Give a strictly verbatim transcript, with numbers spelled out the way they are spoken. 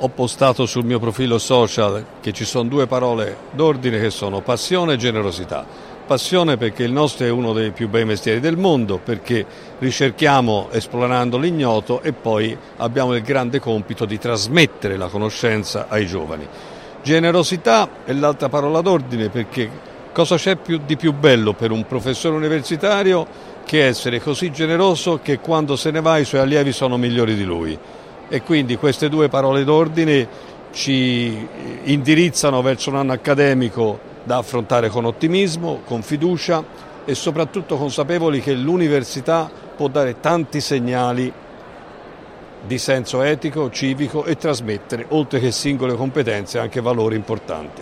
Ho postato sul mio profilo social che ci sono due parole d'ordine che sono passione e generosità. Passione perché il nostro è uno dei più bei mestieri del mondo, perché ricerchiamo esplorando l'ignoto e poi abbiamo il grande compito di trasmettere la conoscenza ai giovani. Generosità è l'altra parola d'ordine, perché cosa c'è più di più bello per un professore universitario che essere così generoso che quando se ne va i suoi allievi sono migliori di lui. E quindi queste due parole d'ordine ci indirizzano verso un anno accademico da affrontare con ottimismo, con fiducia e soprattutto consapevoli che l'università può dare tanti segnali di senso etico, civico e trasmettere, oltre che singole competenze, anche valori importanti.